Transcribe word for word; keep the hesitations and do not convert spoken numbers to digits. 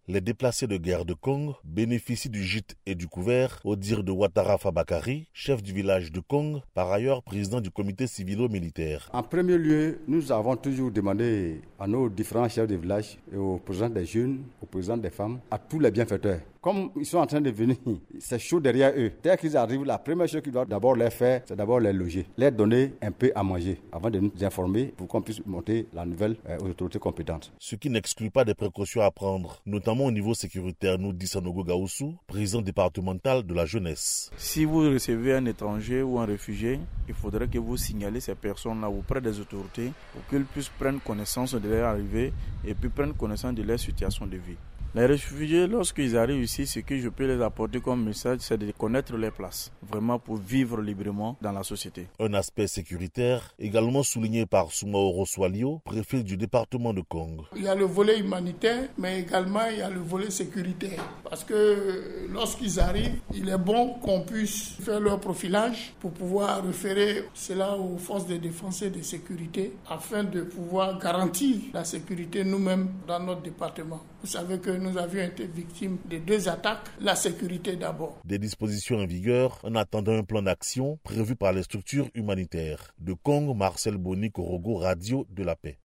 Les déplacés de guerre de Kong bénéficient du gîte et du couvert, au dire de Ouattara Fabakary, chef du village de Kong, par ailleurs président du comité civilo-militaire. En premier lieu, nous avons toujours demandé à nos différents chefs de village, et aux présidents des jeunes, aux présidents des femmes, à tous les bienfaiteurs. Comme ils sont en train de venir, c'est chaud derrière eux. Dès qu'ils arrivent, la première chose qu'ils doivent d'abord leur faire, c'est d'abord les loger, leur donner un peu à manger avant de nous informer pour qu'on puisse monter la nouvelle euh, aux autorités compétentes. Ce qui n'exclut pas des précautions à prendre, notamment au niveau sécuritaire, nous dit Sanogo Gaoussou, président départemental de la jeunesse. Si vous recevez un étranger ou un réfugié, il faudrait que vous signalez ces personnes-là auprès des autorités pour qu'ils puissent prendre connaissance de leur arrivée et puis prendre connaissance de leur situation de vie. Les réfugiés, lorsqu'ils arrivent ici, ce que je peux les apporter comme message, c'est de connaître les places, vraiment pour vivre librement dans la société. Un aspect sécuritaire, également souligné par Soumaoro Swalio, préfet du département de Kong. Il y a le volet humanitaire, mais également il y a le volet sécuritaire. Parce que lorsqu'ils arrivent, il est bon qu'on puisse faire leur profilage pour pouvoir référer cela aux forces de défense et de sécurité, afin de pouvoir garantir la sécurité nous-mêmes dans notre département. Vous savez que nous avions été victimes de deux attaques, la sécurité d'abord. Des dispositions en vigueur en attendant un plan d'action prévu par les structures humanitaires. De Kong, Marcel Boni, Korogo, Radio de la Paix.